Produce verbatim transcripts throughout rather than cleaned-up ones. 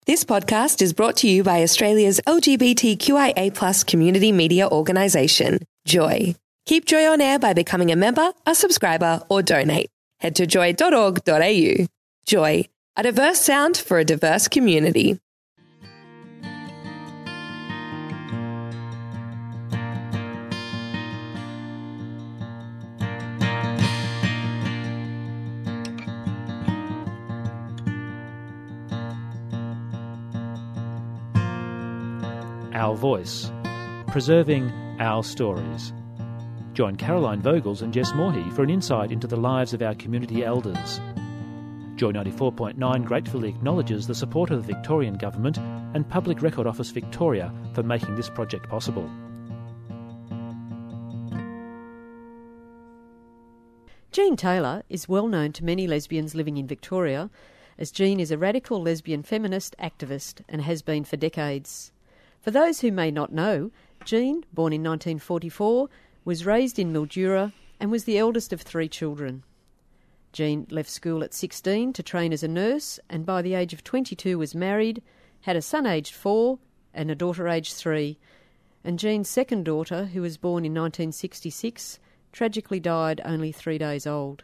This podcast is brought to you by Australia's L G B T Q I A plus community media organisation, Joy. Keep Joy on air by becoming a member, a subscriber, or donate. Head to joy dot org dot a u. Joy, a diverse sound for a diverse community. Our Voice, preserving our stories. Join Caroline Vogels and Jess Morhey for an insight into the lives of our community elders. Joy ninety-four point nine gratefully acknowledges the support of the Victorian Government and Public Record Office Victoria for making this project possible. Jean Taylor is well known to many lesbians living in Victoria, as Jean is a radical lesbian feminist activist and has been for decades. For those who may not know, Jean, born in nineteen forty-four, was raised in Mildura and was the eldest of three children. Jean left school at sixteen to train as a nurse, and by the age of twenty-two was married, had a son aged four and a daughter aged three, and Jean's second daughter, who was born in nineteen sixty-six, tragically died only three days old.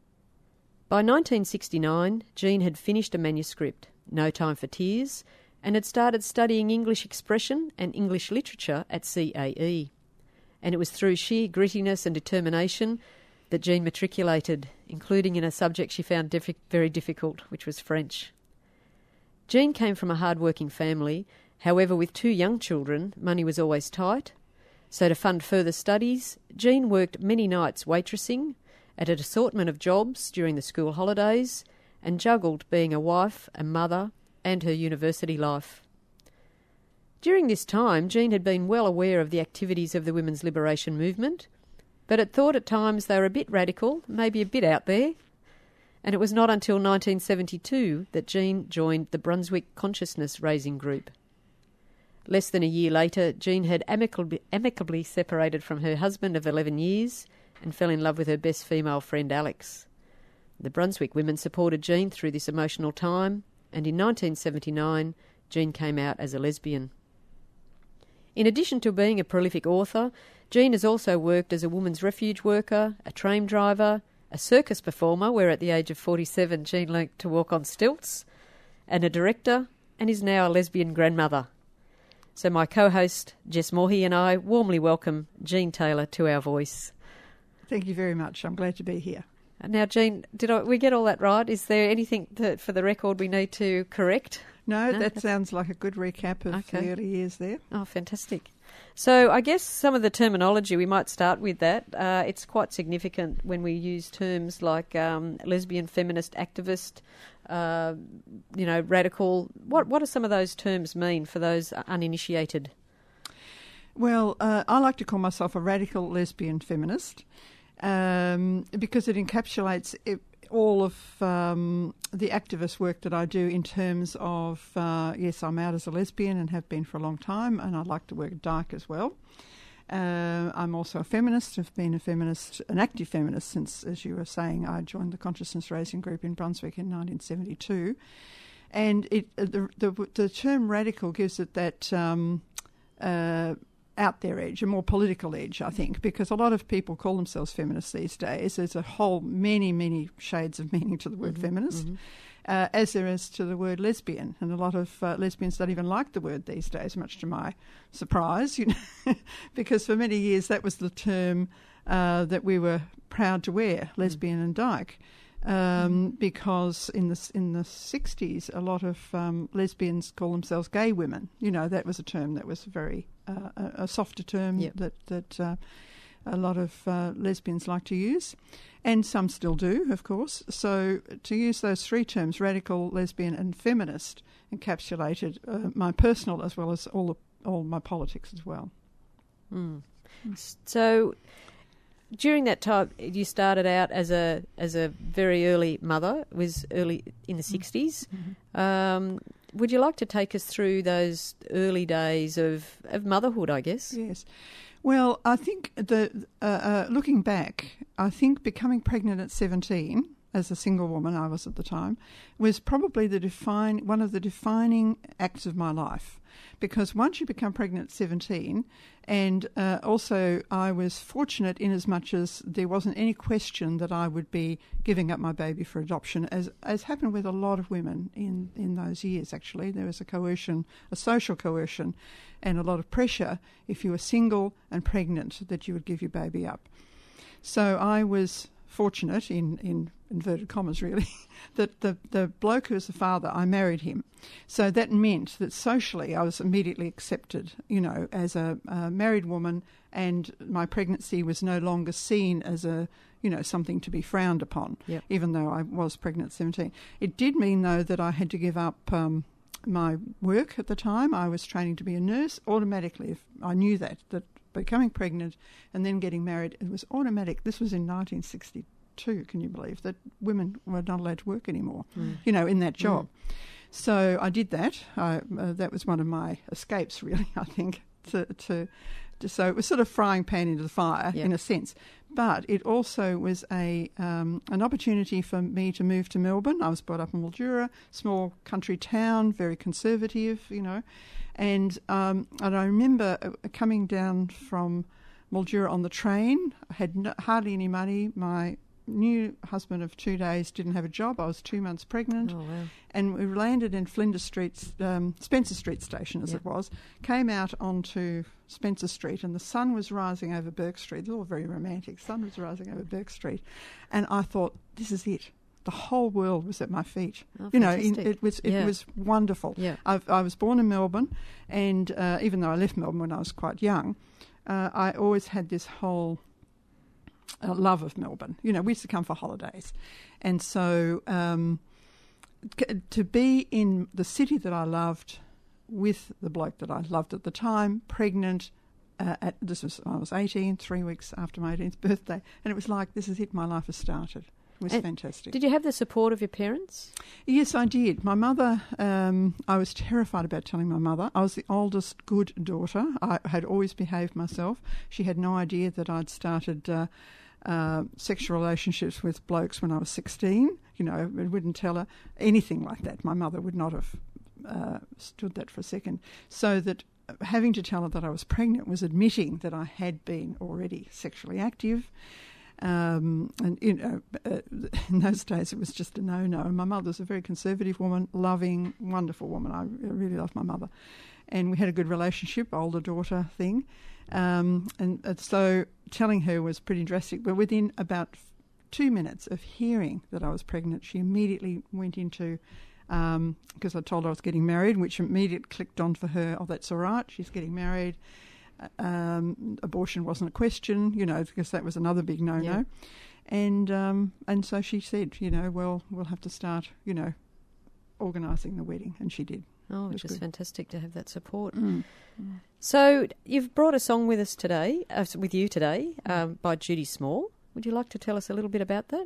By nineteen sixty-nine, Jean had finished a manuscript, No Time for Tears, and had started studying English expression and English literature at C A E. And it was through sheer grittiness and determination that Jean matriculated, including in a subject she found diff- very difficult, which was French. Jean came from a hard-working family. However, with two young children, money was always tight. So to fund further studies, Jean worked many nights waitressing at an assortment of jobs during the school holidays and juggled being a wife, a mother, and her university life. During this time, Jean had been well aware of the activities of the women's liberation movement, but had thought at times they were a bit radical, maybe a bit out there, and it was not until nineteen seventy-two that Jean joined the Brunswick Consciousness Raising Group. Less than a year later, Jean had amicably, amicably separated from her husband of eleven years and fell in love with her best female friend Alex. The Brunswick women supported Jean through this emotional time, and in nineteen seventy-nine, Jean came out as a lesbian. In addition to being a prolific author, Jean has also worked as a women's refuge worker, a train driver, a circus performer, where at the age of forty-seven Jean learnt to walk on stilts, and a director, and is now a lesbian grandmother. So my co-host, Jess Morhey, and I warmly welcome Jean Taylor to Our Voice. Thank you very much. I'm glad to be here. Now, Jean, did I, we get all that right? Is there anything that, for the record, we need to correct? No, no that sounds like a good recap of okay. the early years there. Oh, fantastic. So I guess some of the terminology, we might start with that. Uh, it's quite significant when we use terms like um, lesbian feminist activist, uh, you know, radical. What, what do some of those terms mean for those uninitiated? Well, uh, I like to call myself a radical lesbian feminist. Um, because it encapsulates it, all of um, the activist work that I do in terms of, uh, yes, I'm out as a lesbian and have been for a long time, and I like to work at Dyke as well. Uh, I'm also a feminist. I've been a feminist, an active feminist since, as you were saying, I joined the Consciousness Raising Group in Brunswick in nineteen seventy-two. And it, the, the, the term radical gives it that Um, uh, out there edge, a more political edge, I think, because a lot of people call themselves feminists these days. There's a whole many, many shades of meaning to the word mm-hmm, feminist, mm-hmm. Uh, as there is to the word lesbian. And a lot of uh, lesbians don't even like the word these days, much to my surprise, you know, because for many years that was the term uh, that we were proud to wear, lesbian mm-hmm. and dyke. Um, mm-hmm. Because in the in the sixties, a lot of um, lesbians call themselves gay women. You know, that was a term that was very uh, a, a softer term yep. that that uh, a lot of uh, lesbians like to use, and some still do, of course. So to use those three terms, radical, lesbian, and feminist, encapsulated uh, my personal as well as all the, all my politics as well. Mm. Mm. So. During that time, you started out as a as a very early mother. It was early in the sixties. Mm-hmm. Um, would you like to take us through those early days of, of motherhood, I guess? Yes. Well, I think the uh, uh, looking back, I think becoming pregnant at seventeen as a single woman, I was at the time, was probably the define one of the defining acts of my life. Because once you become pregnant at seventeen, and uh, also I was fortunate in as much as there wasn't any question that I would be giving up my baby for adoption, as as happened with a lot of women in, in those years, actually. There was a coercion, a social coercion, and a lot of pressure if you were single and pregnant that you would give your baby up. So I was fortunate, in, in inverted commas really, that the, the bloke who was the father, I married him. So that meant that socially I was immediately accepted, you know, as a, a married woman, and my pregnancy was no longer seen as a, you know, something to be frowned upon, yep. even though I was pregnant at seventeen. It did mean, though, that I had to give up um, my work at the time. I was training to be a nurse automatically. If I knew that, that becoming pregnant and then getting married, it was automatic. This was in nineteen sixty-two, can you believe, that women were not allowed to work anymore, mm. you know, in that job. Mm. So I did that. I, uh, that was one of my escapes, really, I think, to, to, to so it was sort of frying pan into the fire, yeah. in a sense. But it also was a um, an opportunity for me to move to Melbourne. I was brought up in Mildura, small country town, very conservative, you know. And um, and I remember coming down from Mildura on the train. I had no, hardly any money. My new husband of two days didn't have a job. I was two months pregnant. Oh, wow. And we landed in Flinders Street, um, Spencer Street station as yep. it was, came out onto Spencer Street, and the sun was rising over Burke Street. It's all very romantic. The sun was rising over Burke Street. And I thought, this is it. The whole world was at my feet. Oh, you know, in, it was it yeah. was wonderful. Yeah. I've, I was born in Melbourne, and uh, even though I left Melbourne when I was quite young, uh, I always had this whole uh, love of Melbourne. You know, we used to come for holidays. And so um, c- to be in the city that I loved with the bloke that I loved at the time, pregnant, uh, at this was I was eighteen, three weeks after my eighteenth birthday, and it was like, this is it, my life has started. It was and fantastic. Did you have the support of your parents? Yes, I did. My mother, um, I was terrified about telling my mother. I was the oldest good daughter. I had always behaved myself. She had no idea that I'd started uh, uh, sexual relationships with blokes when I was sixteen. You know, I wouldn't tell her anything like that. My mother would not have uh, stood that for a second. So that having to tell her that I was pregnant was admitting that I had been already sexually active. Um, and, you know, uh, in those days it was just a no-no. And my mother was a very conservative woman, loving, wonderful woman. I really loved my mother. And we had a good relationship, older daughter thing. Um, and, and so telling her was pretty drastic. But within about two minutes of hearing that I was pregnant, she immediately went into, um, because I told her I was getting married, which immediately clicked on for her, oh, that's all right, she's getting married. Um, abortion wasn't a question, you know, because that was another big no-no. Yeah. And um, and so she said, you know, well, we'll have to start, you know, organising the wedding, and she did. Oh, which is good. Fantastic to have that support. Mm. Mm. So you've brought a song with us today, uh, with you today, um, by Judy Small. Would you like to tell us a little bit about that?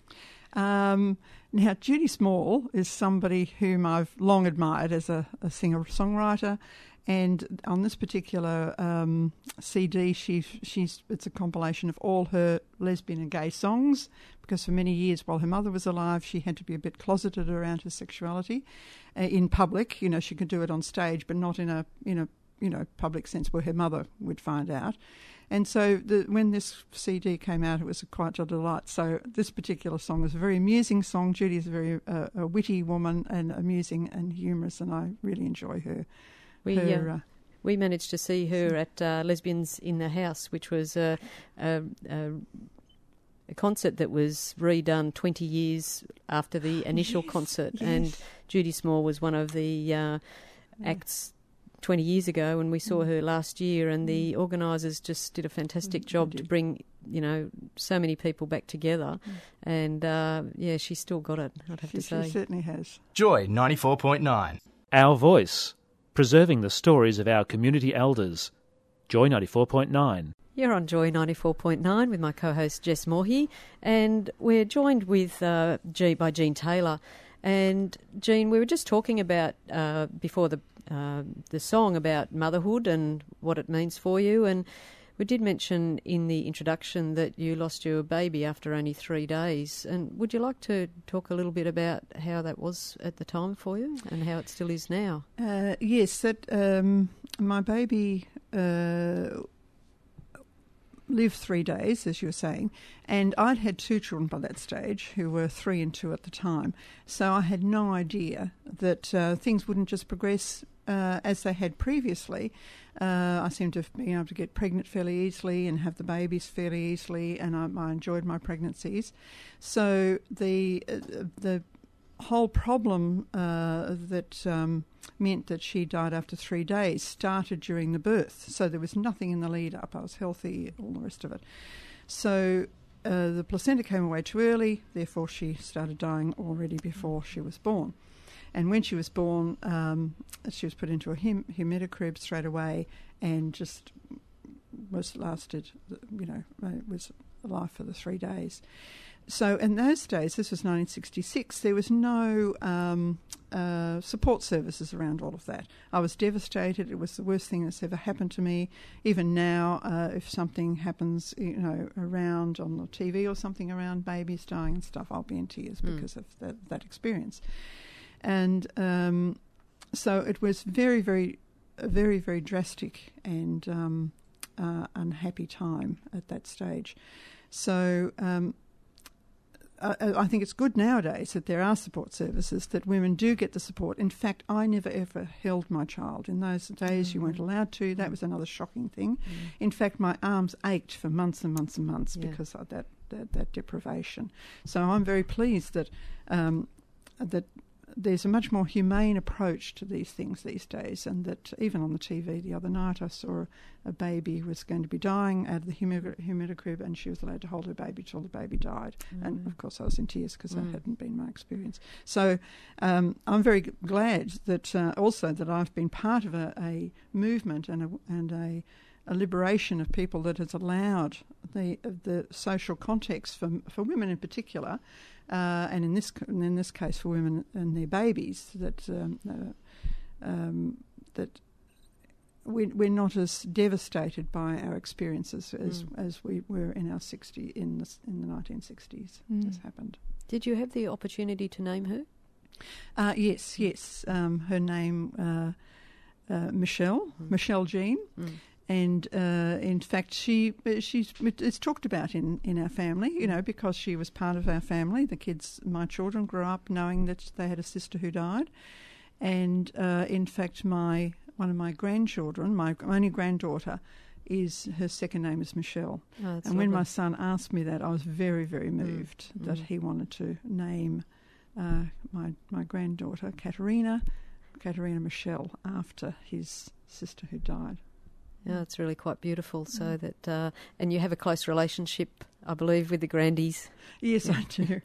Um, now, Judy Small is somebody whom I've long admired as a, a singer-songwriter. And on this particular um, C D, she, she's it's a compilation of all her lesbian and gay songs, because for many years while her mother was alive, she had to be a bit closeted around her sexuality uh, in public. You know, she could do it on stage, but not in a in a you know public sense where her mother would find out. And so the, when this C D came out, it was quite a delight. So this particular song is a very amusing song. Judy's a very uh, a witty woman and amusing and humorous, and I really enjoy her. We her, uh, uh, we managed to see her at uh, Lesbians in the House, which was a, a, a, a concert that was redone twenty years after the initial yes, concert. Yes. And Judy Small was one of the uh, acts twenty years ago, and we saw mm. her last year, and the organisers just did a fantastic mm, job to bring, you know, so many people back together. Mm. And, uh, yeah, she's still got it, I'd have she, to say. She certainly has. Joy ninety-four point nine. Our Voice, preserving the stories of our community elders. Joy ninety-four point nine. You're on Joy ninety-four point nine with my co-host Jess Morhe, and we're joined with uh, G by Jean Taylor. And Jean, we were just talking about uh, before the uh, the song about motherhood and what it means for you, and We did mention in the introduction that you lost your baby after only three days. And would you like to talk a little bit about how that was at the time for you and how it still is now? Uh, yes, that um, my baby uh, lived three days, as you were saying, and I'd had two children by that stage who were three and two at the time. So I had no idea that uh, things wouldn't just progress uh, as they had previously. Uh, I seemed to have been able to get pregnant fairly easily and have the babies fairly easily, and I, I enjoyed my pregnancies. So the uh, the whole problem uh, that um, meant that she died after three days started during the birth. So there was nothing in the lead up. I was healthy, all the rest of it. So uh, the placenta came away too early, therefore she started dying already before she was born. And when she was born, um, she was put into a hum- humidicrib straight away and just was lasted, you know, was alive for the three days. So in those days, this was nineteen sixty-six, there was no um, uh, support services around all of that. I was devastated. It was the worst thing that's ever happened to me. Even now, uh, if something happens, you know, around on the T V or something around babies dying and stuff, I'll be in tears mm. because of that, that experience. And um, so it was very, very, a very, very drastic and um, uh, unhappy time at that stage. So um, I, I think it's good nowadays that there are support services, that women do get the support. In fact, I never ever held my child. In those days, mm-hmm. you weren't allowed to. That was another shocking thing. Mm. In fact, my arms ached for months and months and months yeah. because of that, that that deprivation. So I'm very pleased that um, that. There's a much more humane approach to these things these days, and that even on the T V the other night I saw a baby who was going to be dying out of the humid- humidicrib, and she was allowed to hold her baby till the baby died. Mm. And of course I was in tears because mm. that hadn't been my experience. So um, I'm very g- glad that uh, also that I've been part of a, a movement and a, and a, a liberation of people that has allowed the the social context for for women in particular. Uh, and in this in this case for women and their babies, that um, uh, um, that we, we're not as devastated by our experiences as mm. as we were in our sixty in the in the nineteen sixties. Mm. This happened. Did you have the opportunity to name her? Uh, yes, yes. Um, her name uh, uh, Michelle mm. Michelle Jean. Mm. And uh, in fact, she she's it's talked about in, in our family, you know, because she was part of our family. The kids, my children, grew up knowing that they had a sister who died, and uh, in fact, my one of my grandchildren, my only granddaughter, is her second name is Michelle. Oh, and lovely. When my son asked me that, I was very very moved mm. that mm. he wanted to name uh, my my granddaughter Katerina, Katerina Michelle, after his sister who died. Yeah, it's really quite beautiful. So mm. that, uh, and you have a close relationship, I believe, with the Grandies. Yes, I do.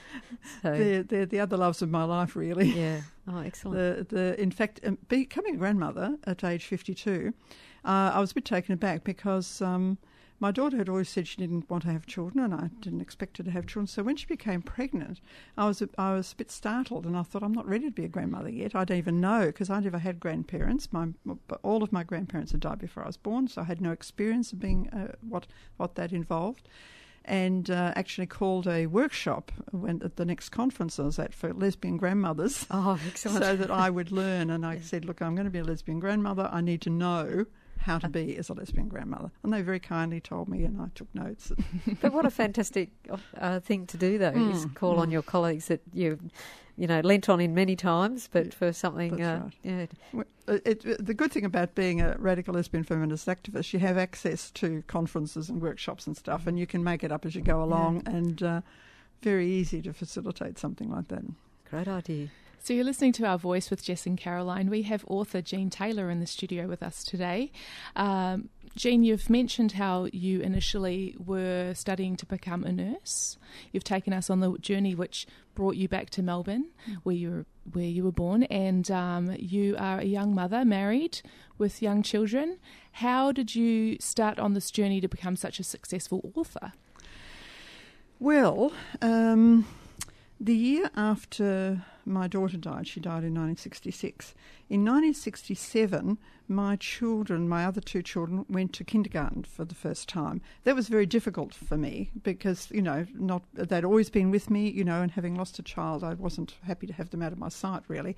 so, they're, they're the other loves of my life, really. Yeah. Oh, excellent. The, the, in fact, um, becoming a grandmother at age fifty-two, uh, I was a bit taken aback because um, my daughter had always said she didn't want to have children, and I didn't expect her to have children. So when she became pregnant, I was a, I was a bit startled, and I thought, I'm not ready to be a grandmother yet. I don't even know, because I never had grandparents. My all of my grandparents had died before I was born, so I had no experience of being uh, what what that involved. And uh, actually called a workshop when at the next conference I was at for lesbian grandmothers. Oh, excellent! So that I would learn, and I yeah. said, look, I'm going to be a lesbian grandmother. I need to know how to be as a lesbian grandmother. And they very kindly told me, and I took notes. But what a fantastic uh, thing to do, though, mm, is call mm. on your colleagues that you, you know, lent on in many times, but yeah, for something... That's uh, right. Yeah. It, it, the good thing about being a radical lesbian feminist activist, you have access to conferences and workshops and stuff, and you can make it up as you go along, yeah. and uh, very easy to facilitate something like that. Great idea. So you're listening to Our Voice with Jess and Caroline. We have author Jean Taylor in the studio with us today. Um, Jean, you've mentioned how you initially were studying to become a nurse. You've taken us on the journey which brought you back to Melbourne, mm. where you were where you were born, and um, you are a young mother, married with young children. How did you start on this journey to become such a successful author? Well, um, the year after my daughter died. She died in nineteen sixty-six. In nineteen sixty-seven, my children, my other two children, went to kindergarten for the first time. That was very difficult for me because, you know, not they'd always been with me, you know, and having lost a child, I wasn't happy to have them out of my sight, really.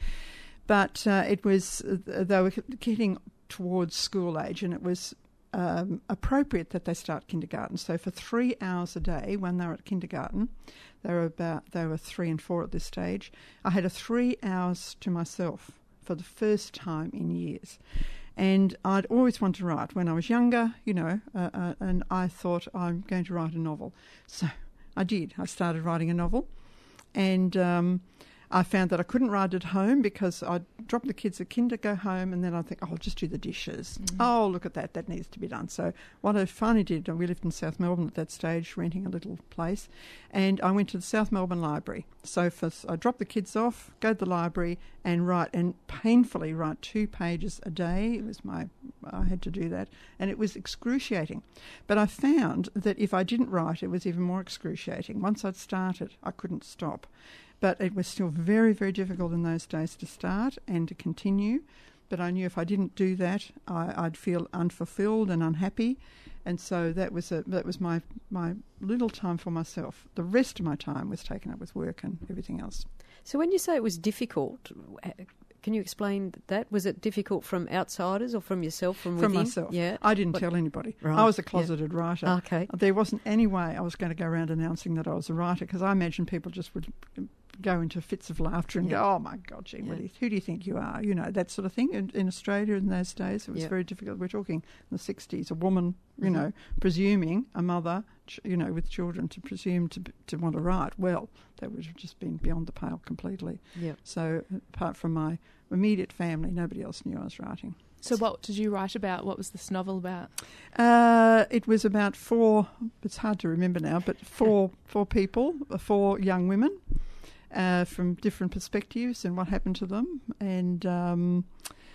But uh, it was, uh, they were getting towards school age, and it was um, appropriate that they start kindergarten. So for three hours a day when they were at kindergarten, they were about, they were three and four at this stage, I had a three hours to myself for the first time in years. And I'd always wanted to write when I was younger, you know, uh, uh, and I thought I'm going to write a novel. So I did. I started writing a novel, and um, I found that I couldn't write at home because I'd drop the kids at kinder, go home, and then I'd think, oh, I'll just do the dishes. Mm. Oh, look at that, that needs to be done. So what I finally did, we lived in South Melbourne at that stage, renting a little place, and I went to the South Melbourne Library. So for, I dropped the kids off, go to the library and write, and painfully write two pages a day. It was my, I had to do that, and it was excruciating. But I found that if I didn't write, it was even more excruciating. Once I'd started, I couldn't stop. But it was still very, very difficult in those days to start and to continue. But I knew if I didn't do that, I, I'd feel unfulfilled and unhappy. And so that was a, that was my, my little time for myself. The rest of my time was taken up with work and everything else. So when you say it was difficult, can you explain that? Was it difficult from outsiders or from yourself, from within? From myself. Yeah. I didn't what? tell anybody. Right. I was a closeted yeah. writer. Okay. There wasn't any way I was going to go around announcing that I was a writer, because I imagine people just would go into fits of laughter and yeah. go, oh my God, Jean, yeah. do you, who do you think you are? You know, that sort of thing. In, in Australia in those days, it was yeah. very difficult. We're talking in the sixties, a woman, you mm-hmm. know, presuming, a mother, ch- you know, with children, to presume to to want to write. Well, that would have just been beyond the pale completely. Yep. So apart from my immediate family, nobody else knew I was writing. So what did you write about? What was this novel about? Uh, it was about four, it's hard to remember now, but four four people, four young women uh, from different perspectives and what happened to them. And um,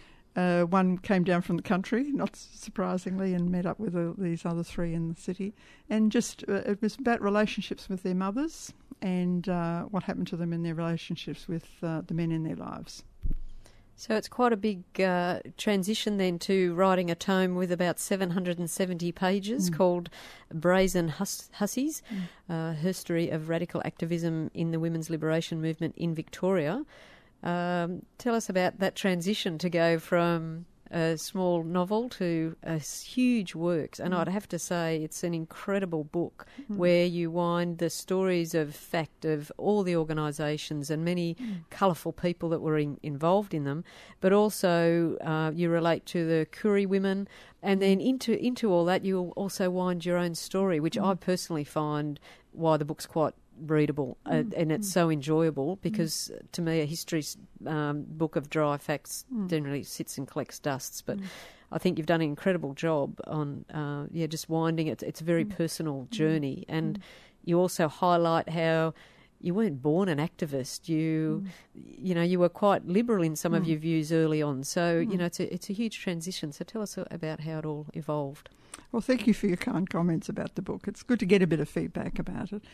uh, one came down from the country, not surprisingly, and met up with uh, these other three in the city. And just uh, it was about relationships with their mothers and uh, what happened to them in their relationships with uh, the men in their lives. So it's quite a big uh, transition then to writing a tome with about seven hundred seventy pages mm. called Brazen Hus- Hussies, mm. uh, History of Radical Activism in the Women's Liberation Movement in Victoria. Um, tell us about that transition to go from a small novel to a huge works. And mm. I'd have to say it's an incredible book mm. where you wind the stories of fact of all the organisations and many mm. colourful people that were in, involved in them, but also uh, you relate to the Koori women, and then into into all that you also wind your own story, which mm. I personally find why the book's quite readable mm. uh, and it's mm. so enjoyable, because mm. to me a history um, book of dry facts mm. generally sits and collects dusts, but mm. I think you've done an incredible job on uh, yeah just winding it. It's a very mm. personal journey, and mm. you also highlight how you weren't born an activist. You mm. you know you were quite liberal in some mm. of your views early on, so mm. you know it's a, it's a huge transition. So tell us about how it all evolved. Well, thank you for your kind comments about the book. It's good to get a bit of feedback about it.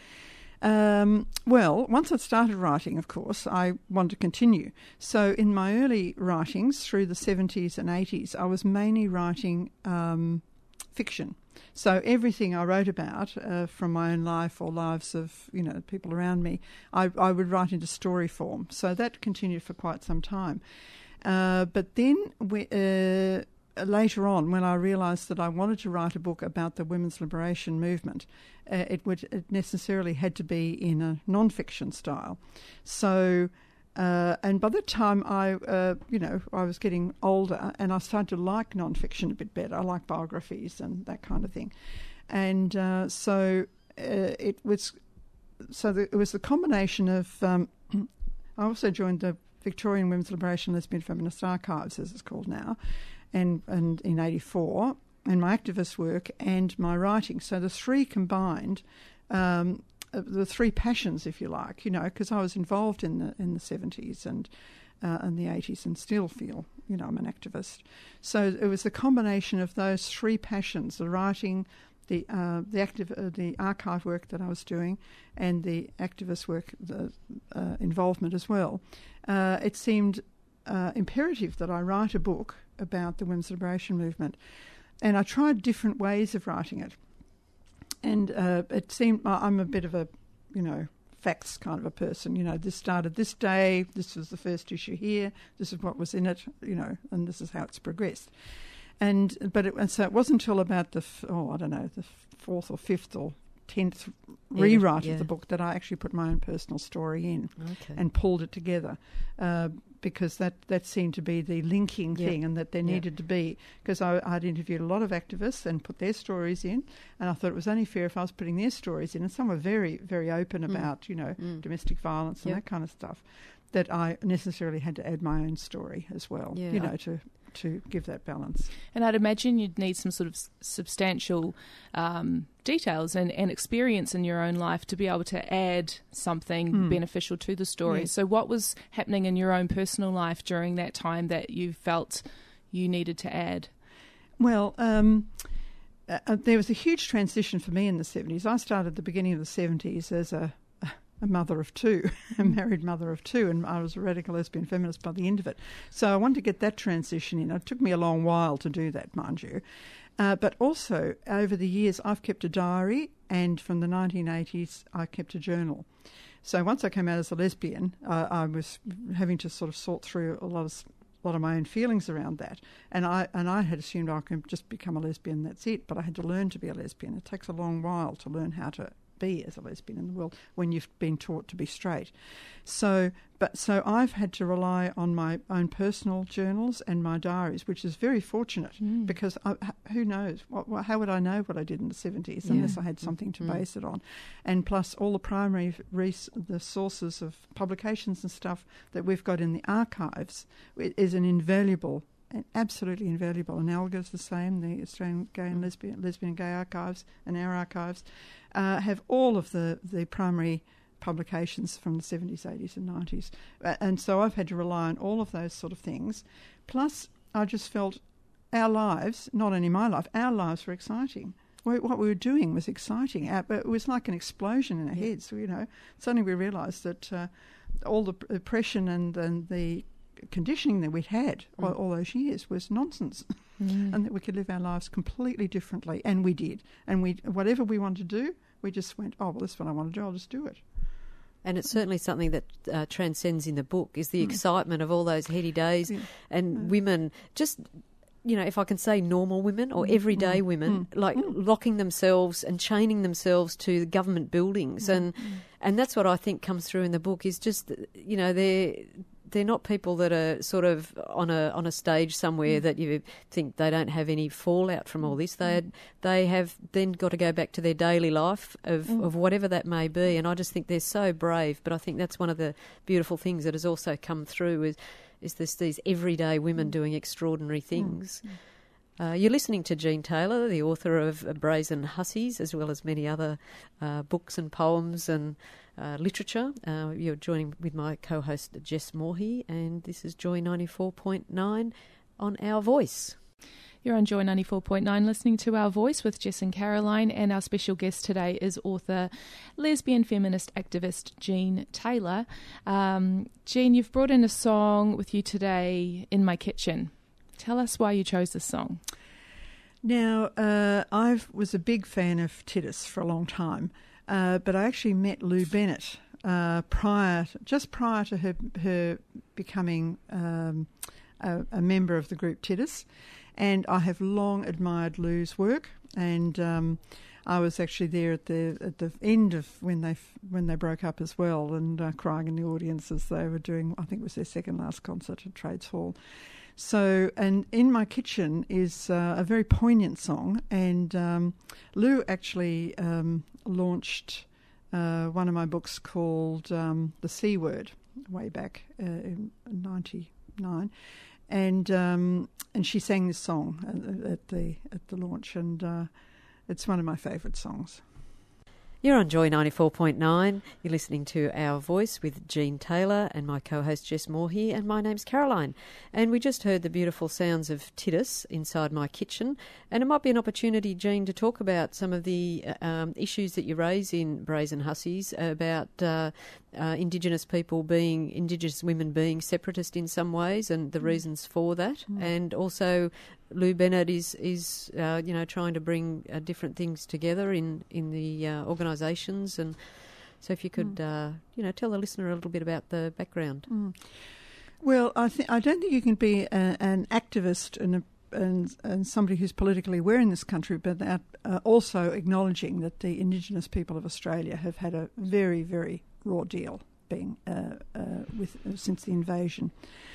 Um, well, once I started writing, of course, I wanted to continue. So in my early writings through the seventies and eighties, I was mainly writing um, fiction. So everything I wrote about uh, from my own life or lives of, you know, people around me, I, I would write into story form. So that continued for quite some time. Uh, but then we... Uh, Later on, when I realised that I wanted to write a book about the women's liberation movement, uh, it would it necessarily had to be in a non-fiction style. So, uh, and by the time I, uh, you know, I was getting older, and I started to like non-fiction a bit better. I like biographies and that kind of thing, and uh, so uh, it was. So the, it was the combination of. Um, I also joined the Victorian Women's Liberation Lesbian Feminist Archives, as it's called now. And, and in eighty-four, and my activist work and my writing. So the three combined, um, the three passions, if you like, you know, because I was involved in the in the seventies and uh, and the eighties, and still feel, you know, I'm an activist. So it was the combination of those three passions: the writing, the uh, the active uh, the archive work that I was doing, and the activist work, the uh, involvement as well, uh, it seemed uh, imperative that I write a book about the women's liberation movement, and I tried different ways of writing it, and uh, it seemed I'm a bit of a, you know, facts kind of a person. You know, this started this day, this was the first issue here, this is what was in it, you know, and this is how it's progressed. And but it, and so it wasn't until about the f- oh I don't know the fourth or fifth or tenth rewrite yeah. of the book that I actually put my own personal story in Okay. and pulled it together, uh, because that, that seemed to be the linking Yeah. thing, and that there Yeah. needed to be, because I'd interviewed a lot of activists and put their stories in, and I thought it was only fair if I was putting their stories in, and some were very, very open Mm. about, you know, Mm. domestic violence and Yep. that kind of stuff, that I necessarily had to add my own story as well, Yeah. you know, to to give that balance. And I'd imagine you'd need some sort of s- substantial um, details and, and experience in your own life to be able to add something Hmm. beneficial to the story. Yes. So what was happening in your own personal life during that time that you felt you needed to add? Well, um, uh, uh, there was a huge transition for me in the seventies. I started at the beginning of the seventies as a, a mother of two, a married mother of two, and I was a radical lesbian feminist by the end of it. So I wanted to get that transition in. It took me a long while to do that, mind you. Uh, but also, over the years, I've kept a diary, and from the nineteen eighties, I kept a journal. So once I came out as a lesbian, uh, I was having to sort of sort through a lot of a lot of my own feelings around that, and I and I had assumed I could just become a lesbian, that's it. But I had to learn to be a lesbian. It takes a long while to learn how to be as a lesbian in the world when you've been taught to be straight. So, but so I've had to rely on my own personal journals and my diaries, which is very fortunate, Mm. because I, who knows what, what, how would I know what I did in the seventies unless I had something to Mm. base it on, and plus all the primary res- the sources of publications and stuff that we've got in the archives is an invaluable. And absolutely invaluable. And ALGA's the same, the Australian Gay and Lesbian, Lesbian and Gay Archives and our archives uh, have all of the, the primary publications from the seventies, eighties and nineties. Uh, and so I've had to rely on all of those sort of things. Plus, I just felt our lives, not only my life, our lives were exciting. We, what we were doing was exciting. Our, it was like an explosion in our Yeah. heads, you know. Suddenly we realised that uh, all the oppression and, and the conditioning that we'd had all, Mm. all those years was nonsense, Mm. and that we could live our lives completely differently, and we did. And we, whatever we wanted to do, we just went, oh, well, this is what I want to do, I'll just do it. And it's certainly something that uh, transcends in the book, is the excitement of all those heady days Yeah. and Yeah. women just, you know, if I can say normal women or everyday Mm. women, Mm. like Mm. locking themselves and chaining themselves to government buildings. Mm. And and that's what I think comes through in the book, is just, you know, they're, they're not people that are sort of on a on a stage somewhere that you think they don't have any fallout from all this. They they have then got to go back to their daily life of, Mm. of whatever that may be. And I just think they're so brave. But I think that's one of the beautiful things that has also come through is is this these everyday women doing extraordinary things. Uh, you're listening to Jean Taylor, the author of Brazen Hussies, as well as many other uh, books and poems and uh, literature. Uh, you're joining with my co-host Jess Morhey, and this is Joy ninety-four point nine on Our Voice. You're on Joy ninety-four point nine listening to Our Voice with Jess and Caroline, and our special guest today is author, lesbian feminist activist Jean Taylor. Um, Jean, you've brought in a song with you today, In My Kitchen. Tell us why you chose this song. Now, uh, I was a big fan of Titus for a long time, uh, but I actually met Lou Bennett uh, prior, to, just prior to her her becoming um, a, a member of the group Titus, and I have long admired Lou's work. And um, I was actually there at the at the end of when they when they broke up as well, and uh, crying in the audience as they were doing, I think it was their second last concert at Trades Hall. So, and In My Kitchen is uh, a very poignant song, and um, Lou actually um, launched uh, one of my books called um, The C Word way back uh, in ninety-nine, and um, and she sang this song at, at the at the launch, and uh, it's one of my favourite songs. You're on Joy ninety-four point nine. You're listening to Our Voice with Jean Taylor and my co-host Jess Moore here, and my name's Caroline. And we just heard the beautiful sounds of Titus inside my kitchen, and it might be an opportunity, Jean, to talk about some of the um, issues that you raise in Brazen Hussies about uh, uh, Indigenous people being, Indigenous women being separatist in some ways, and the mm. reasons for that, mm. and also Lou Bennett is, is uh, you know, trying to bring uh, different things together in, in the uh, organisations. And so if you could, mm. uh, you know, tell the listener a little bit about the background. Mm. Well, I, th- I don't think you can be a, an activist and, a, and and somebody who's politically aware in this country, but that, uh, also acknowledging that the Indigenous people of Australia have had a very, very raw deal being uh, uh, with uh, since the invasion.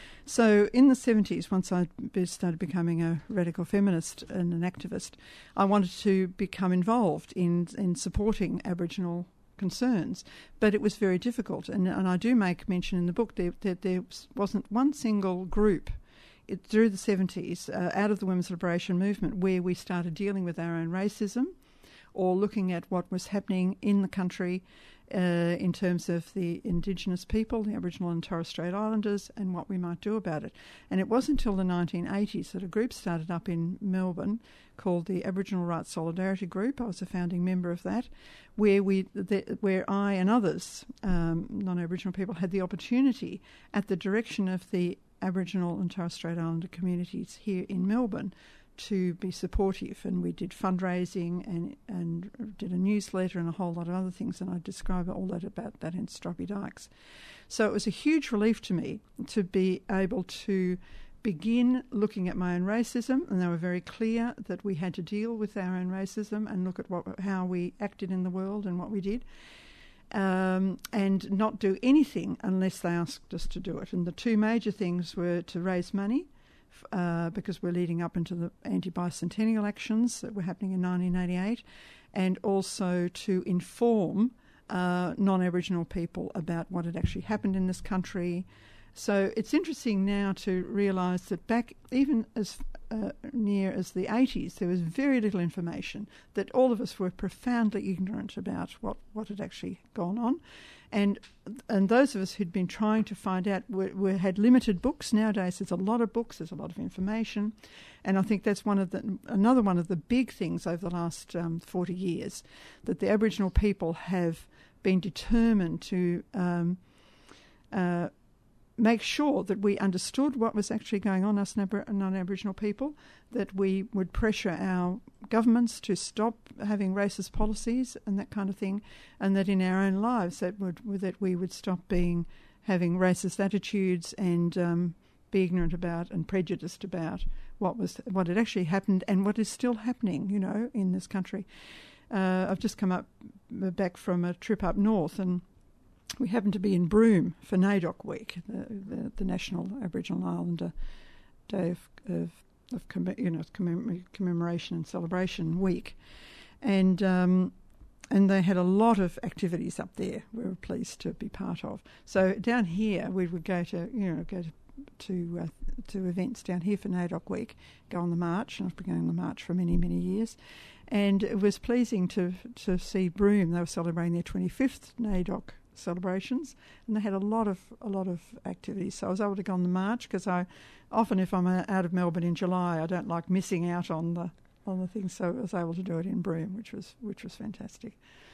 So in the seventies, once I started becoming a radical feminist and an activist, I wanted to become involved in, in supporting Aboriginal concerns, but it was very difficult. And, and I do make mention in the book that there, there wasn't one single group it, through the seventies, uh, out of the women's liberation movement, where we started dealing with our own racism or looking at what was happening in the country Uh, in terms of the Indigenous people, the Aboriginal and Torres Strait Islanders, and what we might do about it. And it wasn't until the nineteen eighties that a group started up in Melbourne called the Aboriginal Rights Solidarity Group. I was a founding member of that, where we, the, where I and others, um, non-Aboriginal people, had the opportunity, at the direction of the Aboriginal and Torres Strait Islander communities here in Melbourne, to be supportive, and we did fundraising and and did a newsletter and a whole lot of other things, and I describe all that about that in Strophy Dykes. So it was a huge relief to me to be able to begin looking at my own racism, and they were very clear that we had to deal with our own racism and look at what how we acted in the world and what we did, um, and not do anything unless they asked us to do it. And the two major things were to raise money, Uh, because we're leading up into the anti-bicentennial actions that were happening in nineteen eighty-eight, and also to inform uh, non-Aboriginal people about what had actually happened in this country. So it's interesting now to realise that back even as uh, near as the eighties, there was very little information, that all of us were profoundly ignorant about what, what had actually gone on. And and those of us who'd been trying to find out were, were, had limited books. Nowadays there's a lot of books, there's a lot of information, and I think that's one of the another one of the big things over the last um, forty years, that the Aboriginal people have been determined to um, uh, make sure that we understood what was actually going on, us non-Aboriginal people, that we would pressure our governments to stop having racist policies and that kind of thing, and that in our own lives that would that we would stop being having racist attitudes and um, be ignorant about and prejudiced about what was what had actually happened and what is still happening, you know, in this country. Uh, I've just come up back from a trip up north, and we happened to be in Broome for NAIDOC Week, the, the, the National Aboriginal Islander Day of, of, of you know, commem- commemoration and celebration week, and um, and they had a lot of activities up there. We were pleased to be part of. So down here, we would go to you know go to to, uh, to events down here for NAIDOC Week, go on the march, and I've been going on the march for many many years. And it was pleasing to to see Broome. They were celebrating their twenty-fifth NAIDOC celebrations, and they had a lot of a lot of activities. So I was able to go on the march, because I often, if I'm out of Melbourne in July, I don't like missing out on the on the things. So I was able to do it in Broome, which was which was fantastic.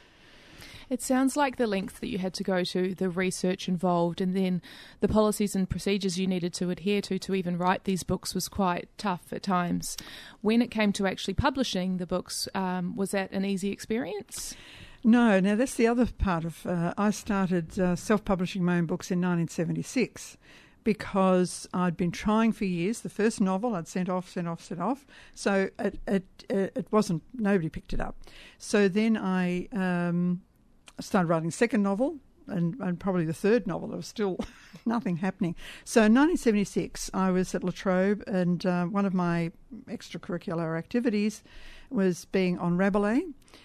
It sounds like the length that you had to go to, the research involved, and then the policies and procedures you needed to adhere to to even write these books was quite tough at times. When it came to actually publishing the books, um, was that an easy experience? No, now that's the other part of... Uh, I started uh, self-publishing my own books in nineteen seventy-six because I'd been trying for years. The first novel I'd sent off, sent off, sent off. So it it, it wasn't... Nobody picked it up. So then I... Um, I started writing a second novel, and, and probably the third novel. There was still nothing happening. So in nineteen seventy-six, I was at La Trobe, and uh, one of my extracurricular activities was being on Rabelais,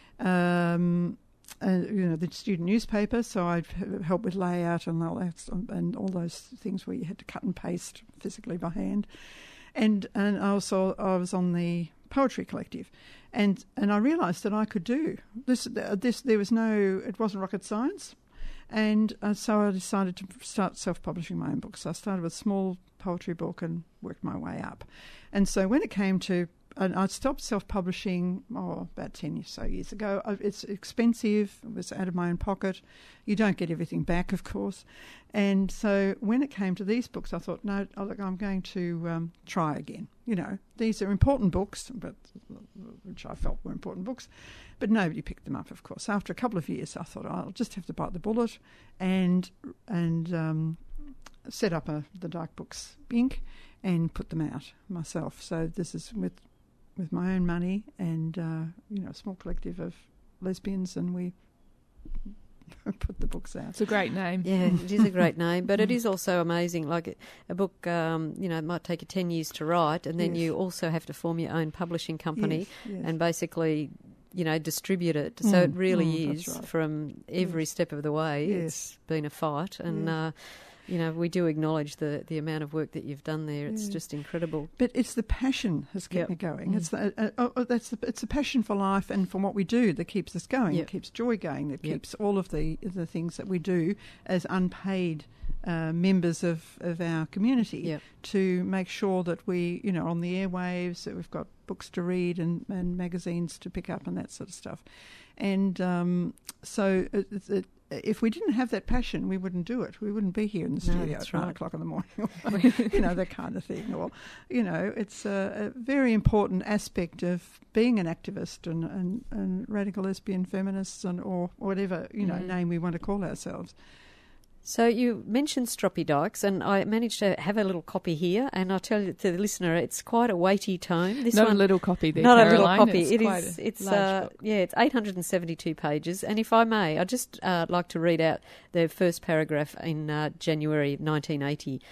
um, uh, you know, the student newspaper. So I'd help with layout and all that, and all those things where you had to cut and paste physically by hand. And and also I was on the Poetry Collective. And and I realised that I could do this. This there was no, it wasn't rocket science, and uh, so I decided to start self-publishing my own books. So I started with a small poetry book and worked my way up. And so when it came to, and I stopped self-publishing oh, about ten or so years ago. It's expensive. It was out of my own pocket. You don't get everything back, of course. And so when it came to these books, I thought, no, look, I'm going to um, try again. You know, these are important books, but which I felt were important books, but nobody picked them up, of course. After a couple of years, I thought, oh, I'll just have to bite the bullet and and um, set up a, the Dark Books Incorporated and put them out myself. So this is with with my own money and, uh, you know, a small collective of lesbians, and we put the books out. It's a great name. Yeah, it is a great name, but it is also amazing. Like a book, um, you know, it might take you ten years to write, and then yes. you also have to form your own publishing company yes, yes. and basically, you know, distribute it. So mm, it really mm, is right. from every yes. step of the way. Yes. It's been a fight, and yes. uh, you know, we do acknowledge the, the amount of work that you've done there. It's yeah. just incredible. But it's the passion has kept yep. me going. Mm. It's the uh, uh, oh, that's the it's the passion for life and for what we do that keeps us going. Yep. It keeps joy going. That Yep. keeps all of the the things that we do as unpaid uh, members of, of our community Yep. to make sure that we, you know, on the airwaves, that we've got books to read and, and magazines to pick up and that sort of stuff. And um, so it, it, if we didn't have that passion, we wouldn't do it. We wouldn't be here in the No, studio that's at nine right. o'clock in the morning, you know, that kind of thing. Or, you know, it's a, a very important aspect of being an activist and, and, and radical lesbian feminists and or whatever, you know, Mm. name we want to call ourselves. So you mentioned Stroppy Dykes, and I managed to have a little copy here, and I'll tell you to the listener, it's quite a weighty tome. This Not one, a little copy there, Not Caroline. a little copy. It's It quite is. a It's large uh, book. yeah, it's eight hundred seventy-two pages, and if I may, I'd just uh, like to read out the first paragraph in uh, January nineteen eighty,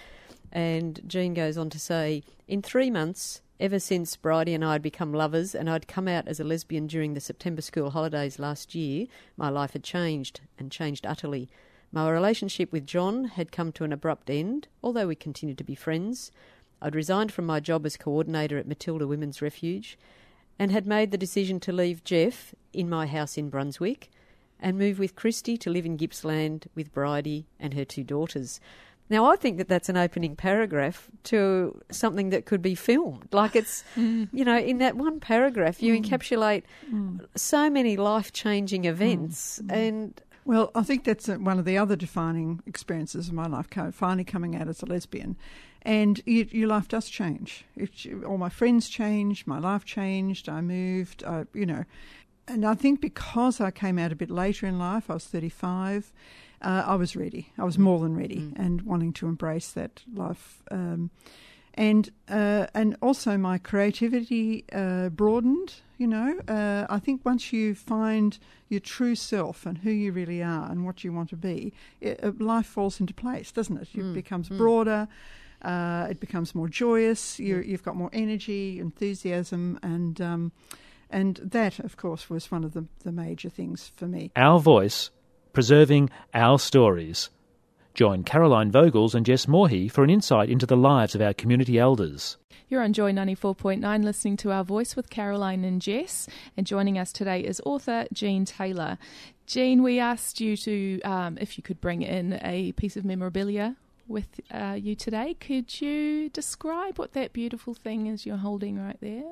and Jean goes on to say, "In three months, ever since Bridie and I had become lovers, and I'd come out as a lesbian during the September school holidays last year, my life had changed, and changed utterly. My relationship with John had come to an abrupt end, although we continued to be friends. I'd resigned from my job as coordinator at Matilda Women's Refuge and had made the decision to leave Jeff in my house in Brunswick and move with Christy to live in Gippsland with Bridie and her two daughters." Now, I think that that's an opening paragraph to something that could be filmed. Like it's, mm. you know, in that one paragraph, you mm. encapsulate mm. so many life-changing events Mm. and... Well, I think that's one of the other defining experiences of my life, finally coming out as a lesbian. And you, your life does change. It, all my friends changed, my life changed, I moved, I, you know. And I think because I came out a bit later in life, I was thirty-five, uh, I was ready. I was more than ready mm. and wanting to embrace that life. Um, and uh, and also my creativity uh, broadened. You know, uh, I think once you find your true self and who you really are and what you want to be, it, uh, life falls into place, doesn't it? It mm. becomes mm. broader, uh, it becomes more joyous, you're, you've got more energy, enthusiasm, and um, and that, of course, was one of the, the major things for me. Our voice, preserving our stories. Join Caroline Vogels and Jess Morhe for an insight into the lives of our community elders. You're on Joy ninety-four point nine listening to Our Voice with Caroline and Jess, and joining us today is author Jean Taylor. Jean, we asked you to, um, if you could bring in a piece of memorabilia with uh, you today. Could you describe what that beautiful thing is you're holding right there?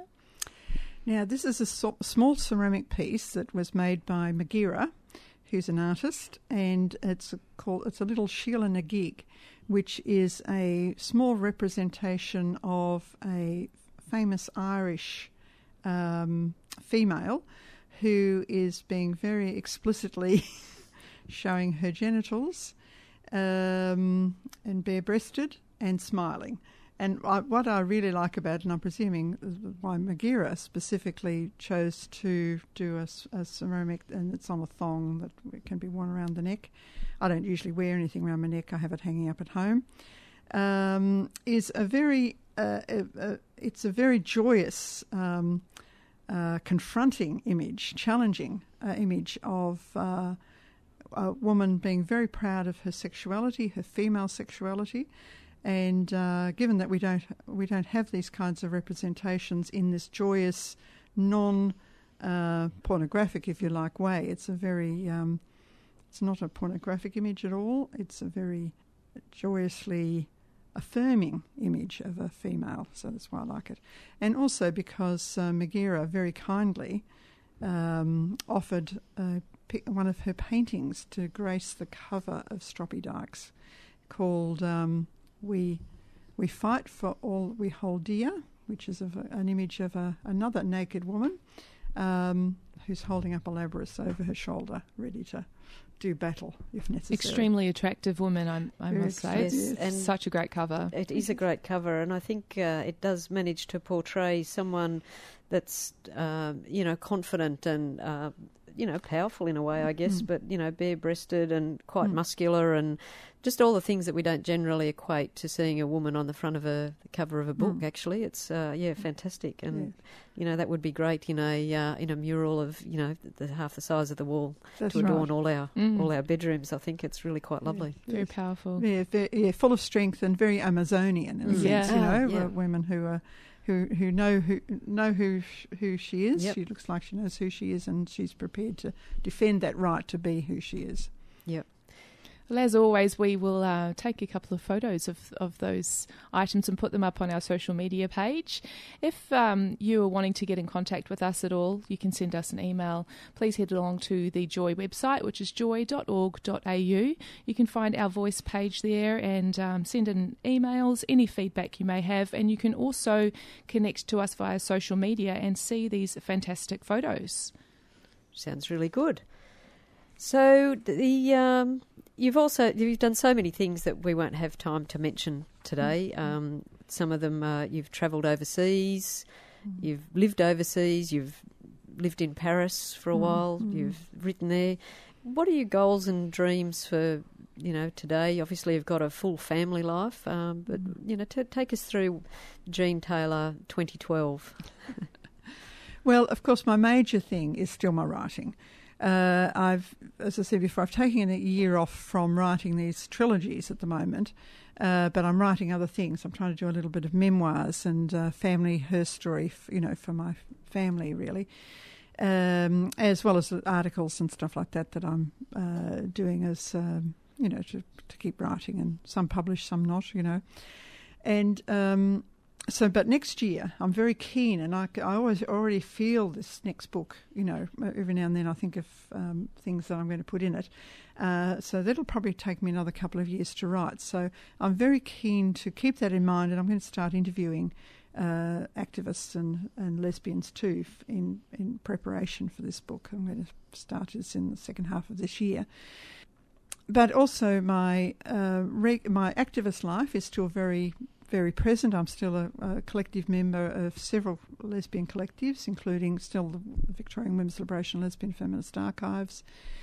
Now, this is a so- small ceramic piece that was made by Magira, who's an artist, and it's a, called, it's a little Sheila Nagig, which is a small representation of a famous Irish um, female who is being very explicitly showing her genitals um, and bare-breasted and smiling. And I, what I really like about it, and I'm presuming why Magira specifically chose to do a, a ceramic, and it's on a thong that can be worn around the neck. I don't usually wear anything around my neck. I have it hanging up at home. Um, is a very, uh, uh, uh, it's a very joyous, um, uh, confronting image, challenging uh, image of uh, a woman being very proud of her sexuality, her female sexuality. And uh, given that we don't we don't have these kinds of representations in this joyous, non uh, pornographic, if you like, way. It's a very, um, it's not a pornographic image at all. It's a very joyously affirming image of a female, so that's why I like it. And also because uh, Megaera very kindly um, offered uh, one of her paintings to grace the cover of Stroppy Dykes, called um, "We We Fight for All We Hold Dear," which is of a, an image of a, another naked woman um, who's holding up a Labrys over her shoulder, ready to do battle if necessary. Extremely attractive woman, I, I Very must say. Yes, It's and such a great cover. It is a great cover, and I think uh, it does manage to portray someone that's, um, you know, confident and, uh, you know, powerful in a way, I guess, Mm. but, you know, bare-breasted and quite Mm. muscular and just all the things that we don't generally equate to seeing a woman on the front of a the cover of a book, Mm. actually. It's, uh, yeah, fantastic. And, Yeah. you know, that would be great in a uh, in a mural of, you know, the, half the size of the wall That's to adorn right. all our Mm. all our bedrooms. I think it's really quite lovely. Very Yes. powerful. Yeah, very, yeah, full of strength and very Amazonian in a Mm. sense. Yeah. You Ah, know, yeah. uh, women who are who who know who know who sh- who she is. Yep. She looks like she knows who she is, and she's prepared to defend that right to be who she is. Well, as always, we will uh, take a couple of photos of, of those items and put them up on our social media page. If um, you are wanting to get in contact with us at all, you can send us an email. Please head along to the Joy website, which is joy dot org dot a u. You can find our voice page there and um, send in emails, any feedback you may have, and you can also connect to us via social media and see these fantastic photos. Sounds really good. So the um, you've also you've done so many things that we won't have time to mention today. Um, some of them uh, you've travelled overseas, Mm. you've lived overseas, you've lived in Paris for a Mm, while, mm. you've written there. What are your goals and dreams for you know today? Obviously, you've got a full family life, um, but Mm. you know, t- take us through Jean Taylor twenty twelve. Well, of course, my major thing is still my writing. Uh, I've, as I said before, I've taken a year off from writing these trilogies at the moment, uh, but I'm writing other things. I'm trying to do a little bit of memoirs and uh, family, her story, f- you know, for my family, really, um, as well as articles and stuff like that that I'm uh, doing as, um, you know, to, to keep writing, and some published, some not, you know. And um, so, but next year, I'm very keen, and I, I always already feel this next book, you know, every now and then I think of um, things that I'm going to put in it. Uh, so that'll probably take me another couple of years to write. So I'm very keen to keep that in mind, and I'm going to start interviewing uh, activists and, and lesbians too f- in, in preparation for this book. I'm going to start this in the second half of this year. But also my uh, reg- my activist life is still very very present. I'm still a, a collective member of several lesbian collectives, including still the Victorian Women's Liberation Lesbian Feminist Archives.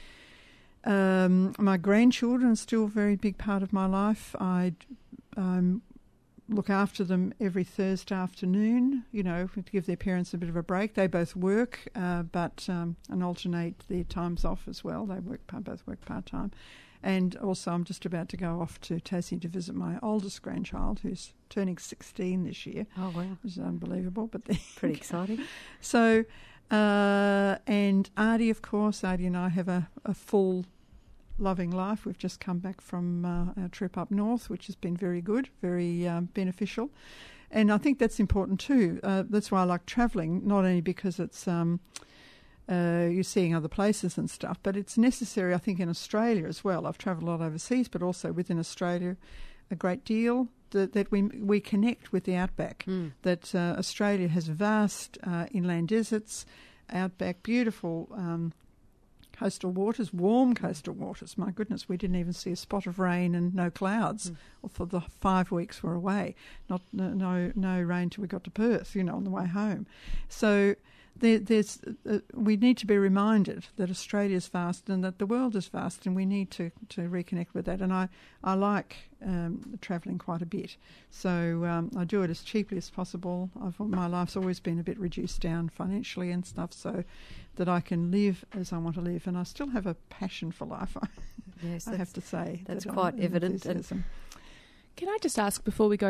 Um, my grandchildren are still a very big part of my life. I um, look after them every Thursday afternoon, you know, to give their parents a bit of a break. They both work, uh, but um, and alternate their times off as well. They work both work part-time. And also I'm just about to go off to Tassie to visit my oldest grandchild, who's turning sixteen this year. Oh wow, Which is unbelievable, but they pretty exciting. So, uh, and Artie, of course, Artie and I have a, a full loving life. We've just come back from uh, our trip up north, which has been very good, very um, beneficial. And I think that's important too. Uh, that's why I like travelling, not only because it's... Um, Uh, you're seeing other places and stuff, but it's necessary, I think, in Australia as well. I've travelled a lot overseas, but also within Australia a great deal, that, that we we connect with the outback, Mm. that uh, Australia has vast uh, inland deserts, outback, beautiful um, coastal waters, warm coastal waters. My goodness, we didn't even see a spot of rain and no clouds Mm. for the five weeks we're away. Not no no, no rain till we got to Perth, you know, on the way home. So There, there's, uh, we need to be reminded that Australia is vast and that the world is vast, and we need to, to reconnect with that. And I, I like um, travelling quite a bit, so um, I do it as cheaply as possible. I've, my life's always been a bit reduced down financially and stuff, so that I can live as I want to live. And I still have a passion for life, Yes, I have to say. that's that quite I'm evident. And enthusiasm. Can I just ask, before we go to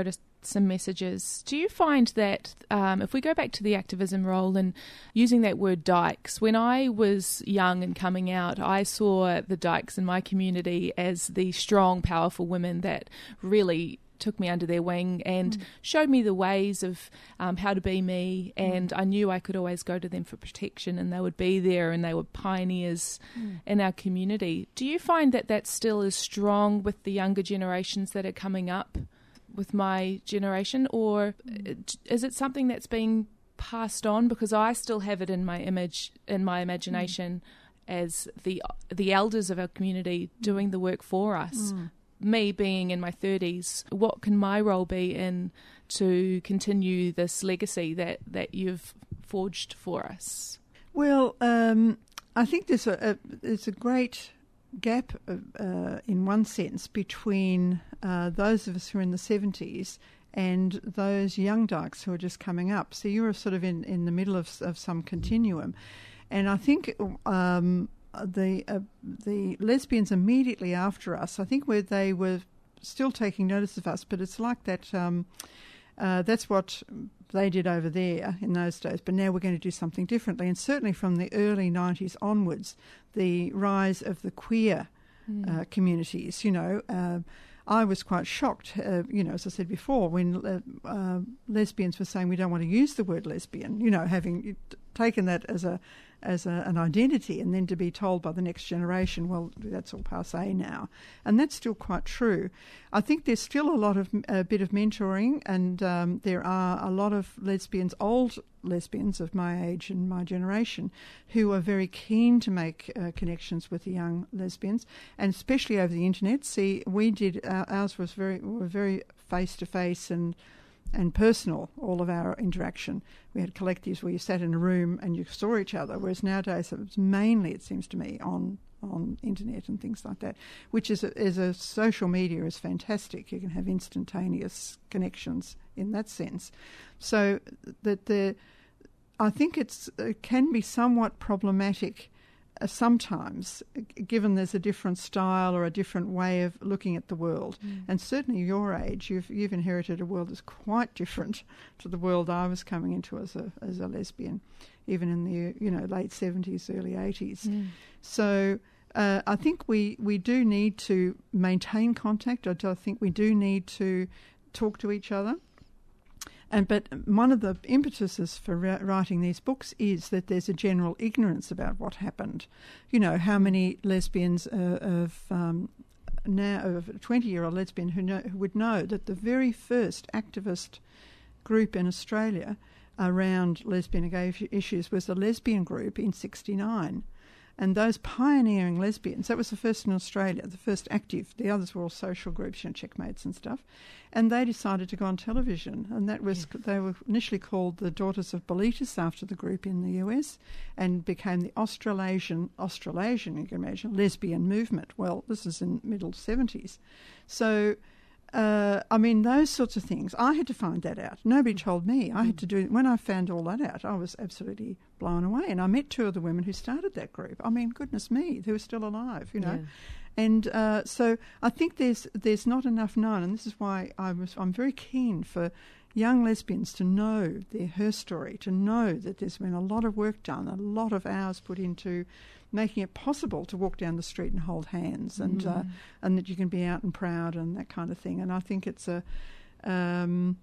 some messages. Do you find that um, if we go back to the activism role and using that word dykes, when I was young and coming out, I saw the dykes in my community as the strong, powerful women that really took me under their wing and mm. showed me the ways of um, how to be me, and mm. I knew I could always go to them for protection, and they would be there, and they were pioneers mm. in our community. Do you find that that still is strong with the younger generations that are coming up with my generation, or mm. is it something that's being passed on? Because I still have it in my image, in my imagination, mm. as the the elders of our community doing the work for us. Mm. Me being in my thirties, what can my role be in to continue this legacy that, that you've forged for us? Well, um, I think there's a, a there's a great gap uh, in one sense between uh, those of us who are in the seventies and those young dykes who are just coming up. So you're sort of in, in the middle of, of some continuum. And I think um, the uh, the lesbians immediately after us, I think where they were still taking notice of us, but it's like that, um, uh, that's what they did over there in those days, but now we're going to do something differently. And certainly from the early nineties onwards, the rise of the queer mm. uh, communities, you know, uh, I was quite shocked, uh, you know, as I said before, when uh, uh, lesbians were saying we don't want to use the word lesbian, you know, having taken that as a as a, an identity, and then to be told by the next generation, well, that's all passé now. And that's still quite true. I think there's still a lot of, a bit of mentoring, and um, there are a lot of lesbians, old lesbians of my age and my generation, who are very keen to make uh, connections with the young lesbians, and especially over the internet. See, we did, uh, ours was very, were very face-to-face and and personal, all of our interaction. We had collectives where you sat in a room and you saw each other, whereas nowadays it's mainly, it seems to me, on on internet and things like that, which is a, is a social media is fantastic. You can have instantaneous connections in that sense. So that the, I think it's it can be somewhat problematic Uh, sometimes, given there's a different style or a different way of looking at the world. Mm. And certainly your age, you've you've inherited a world that's quite different to the world I was coming into as a as a lesbian, even in the you know late seventies, early eighties. Mm. So uh, I think we, we do need to maintain contact. I, do, I think we do need to talk to each other. And but one of the impetuses for writing these books is that there's a general ignorance about what happened. You know, how many lesbians uh, of um, now of a twenty-year-old lesbian who, know, who would know that the very first activist group in Australia around lesbian and gay issues was a lesbian group in sixty-nine. And those pioneering lesbians, that was the first in Australia, the first active. The others were all social groups, you know, checkmates and stuff. And they decided to go on television. And that was, yeah. they were initially called the Daughters of Bilitis after the group in the U S, and became the Australasian, Australasian, you can imagine, lesbian movement. Well, this is in the middle seventies. So, Uh, I mean, those sorts of things. I had to find that out. Nobody told me. I had to do it. When I found all that out, I was absolutely blown away. And I met two of the women who started that group. I mean, goodness me, they were still alive, you know. Yeah. And uh, so I think there's there's not enough known, and this is why I was I'm very keen for young lesbians to know their her story, to know that there's been a lot of work done, a lot of hours put into making it possible to walk down the street and hold hands, and mm. uh, and that you can be out and proud and that kind of thing. And I think it's a um,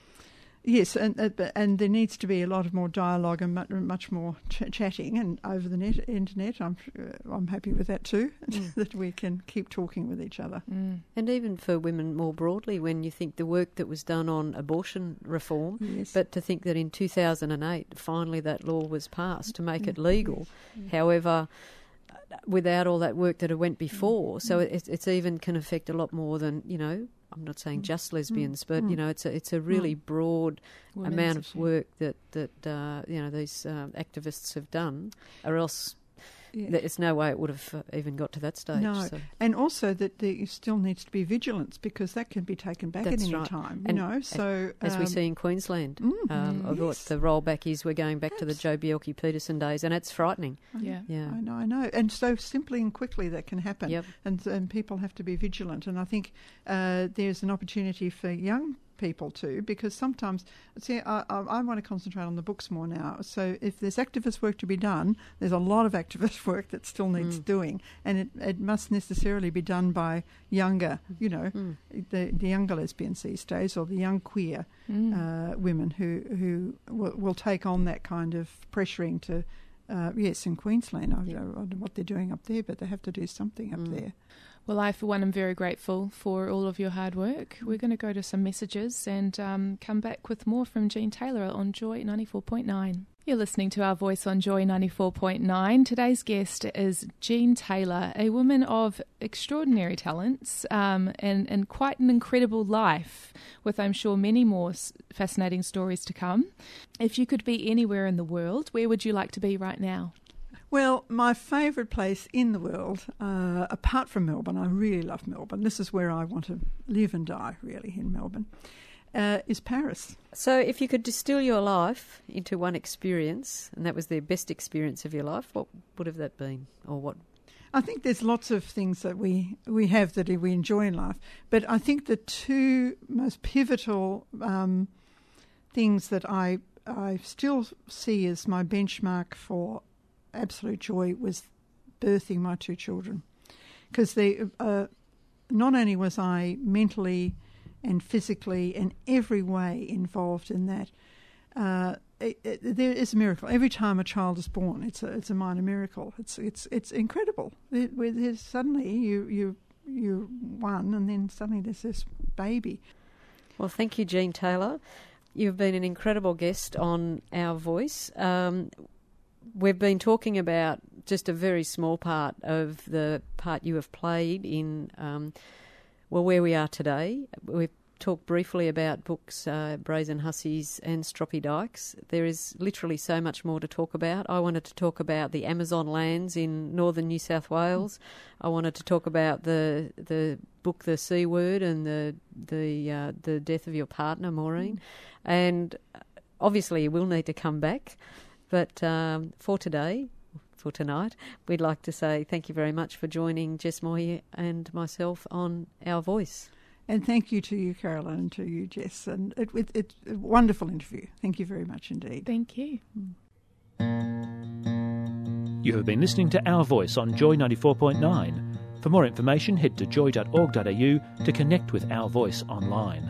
yes, and uh, and there needs to be a lot of more dialogue and much, much more ch- chatting and over the net, internet. I'm uh, I'm happy with that too, mm. that we can keep talking with each other. Mm. And even for women more broadly, when you think the work that was done on abortion reform, yes. but to think that in two thousand eight finally that law was passed to make mm. it legal. Yes. However, without all that work that had went before, mm. so it, it's even can affect a lot more than, you know, I'm not saying just lesbians, but, you know, it's a, it's a really broad Women's amount of work that, that uh, you know, these uh, activists have done, or else yeah. there's no way it would have uh, even got to that stage. No, so. And also that there still needs to be vigilance, because that can be taken back That's at any right. time, you and know. So As um, we see in Queensland, mm, um, mm, of yes. what the rollback is, we're going back Absolutely. to the Joh Bjelke-Petersen days, and it's frightening. Yeah, yeah. I know, I know. And so simply and quickly that can happen, yep. and, and people have to be vigilant. And I think uh, there's an opportunity for young people to, because sometimes, see, I, I, I want to concentrate on the books more now. So if there's activist work to be done, there's a lot of activist work that still needs mm. doing, and it, it must necessarily be done by younger, you know, mm. the, the younger lesbians these days, or the young queer mm. uh, women who, who will, will take on that kind of pressuring to, uh, yes, in Queensland, I don't know what they're doing up there, but they have to do something up mm. there. Well, I, for one, am very grateful for all of your hard work. We're going to go to some messages and um, come back with more from Jean Taylor on Joy ninety-four point nine. You're listening to Our Voice on Joy ninety-four point nine. Today's guest is Jean Taylor, a woman of extraordinary talents um, and, and quite an incredible life, with, I'm sure, many more fascinating stories to come. If you could be anywhere in the world, where would you like to be right now? Well, my favourite place in the world, uh, apart from Melbourne, I really love Melbourne. This is where I want to live and die, really, in Melbourne, uh, is Paris. So if you could distill your life into one experience, and that was the best experience of your life, what would have that been, or what? I think there's lots of things that we, we have that we enjoy in life, but I think the two most pivotal um, things that I I still see as my benchmark for absolute joy was birthing my two children, because they uh, not only was I mentally and physically in every way involved in that. Uh, it, it, there is a miracle every time a child is born. It's a it's a minor miracle. It's it's it's incredible. It, it, suddenly you you you one, and then suddenly there's this baby. Well, thank you, Jean Taylor. You've been an incredible guest on Our Voice. Um, We've been talking about just a very small part of the part you have played in, um, well, where we are today. We've talked briefly about books, uh, Brazen Hussies and Stroppy Dykes. There is literally so much more to talk about. I wanted to talk about the Amazon lands in northern New South Wales. I wanted to talk about the the book The C Word and the the uh, the death of your partner, Maureen. And obviously you will need to come back. But um, for today, for tonight, we'd like to say thank you very much for joining Jess Moore and myself on Our Voice. And thank you to you, Caroline, and to you, Jess. And it, it, it's a wonderful interview. Thank you very much indeed. Thank you. You have been listening to Our Voice on Joy ninety-four point nine. For more information, head to joy dot org dot a u to connect with Our Voice online.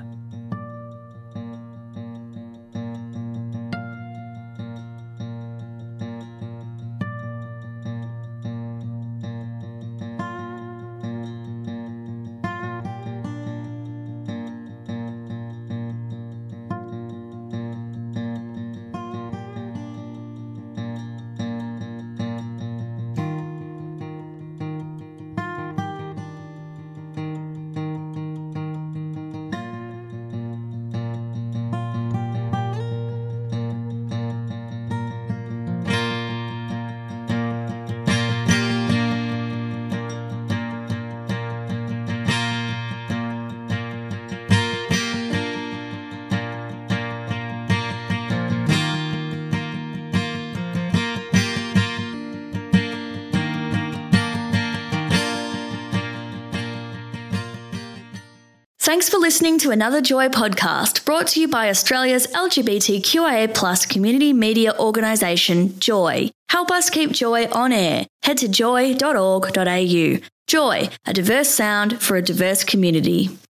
Thanks for listening to another Joy podcast brought to you by Australia's L G B T Q I A plus community media organisation, Joy. Help us keep Joy on air. Head to joy dot org dot a u. Joy, a diverse sound for a diverse community.